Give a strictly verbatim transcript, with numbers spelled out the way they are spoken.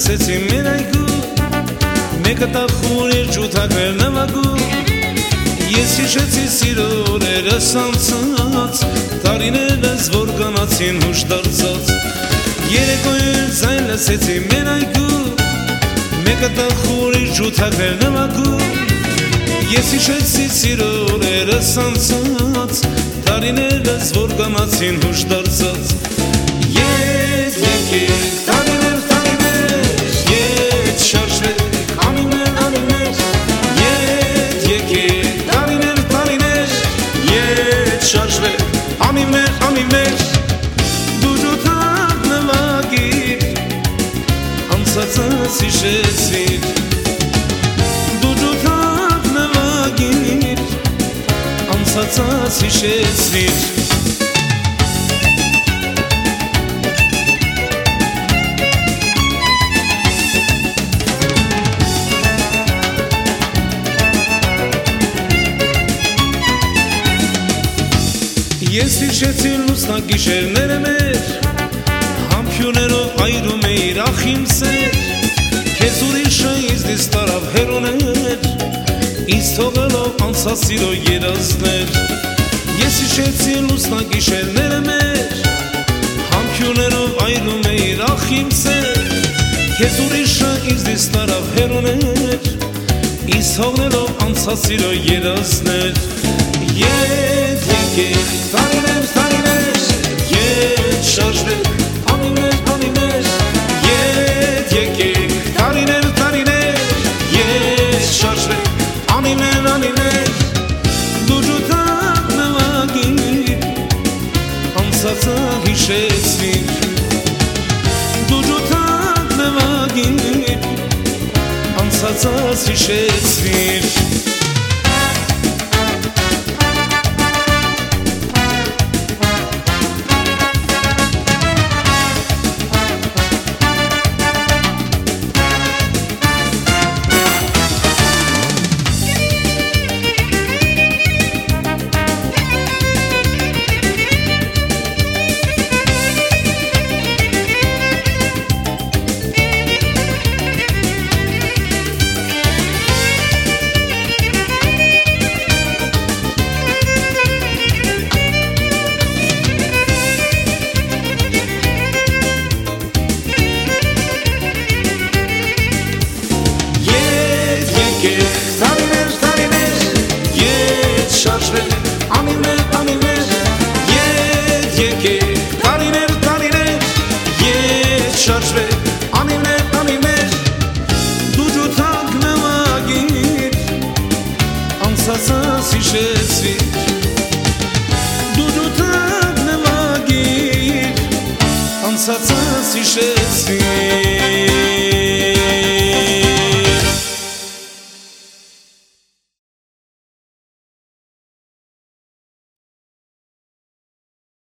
լսեցի մեր այգու, մեկը տախուր իր ջութակներ նվագու, ես հիշեցի սիրո օրերս անցած, տարիներս որ կանացին հուշ դարձած, երեկոյին ձայն լսեցի մեր այգու, մեկը տախուր իր ջութակներ նվագու, ես հիշեցի սիրո օրերս անցած, տարիներս որ կանացին հուշ դարձած, ետ եկեք տարիներ տարիներ, ետ շարժվեք անիներ անիներ, ետ եկեք տարիներ տարիներ, ետ շարժվեք անիներ անիներ, դու ջութակ նվագիր, անցածս հիշեցիր, դու ջութակ նվագիր, անցածս հիշեցիր. Ես հիշեցի լուսնագիշերները մեր, համբյուրներով այրում էիր ախ իմ սեր, քեզ ուրիշը ինձնից տարավ հեռուներ, ինձ թողելով անցած սիրո երազներ, ես հիշեցի լուսնագիշերները մեր, համբյուրներով այրում էիր ախ իմ սեր, քեզ ուրիշը ինձնից տարավ հեռուներ, ինձ թողելով անցած սիրո երազներ, ետ եկեք տարիներ տարիներ, ետ շարժվեք անիներ անիներ, ետ եկեք տարիներ տարիներ, ետ շարժվեք անիներ անիներ, դու ջութակ նվագիր, անցածը հիշեցիր, դու ջութակ նվագիր, անցածս հիշեցիր. Տարիներ տարիներ, ետ շարժվեք անիներ անիներ, ետ եկեք տարիներ տարիներ, ետ շարժվեք անիներ անիներ, դու ջութակ նվագիր, անցածս հիշեցիր, դու ջութակ նվագիր, անցածս հիշեցիր.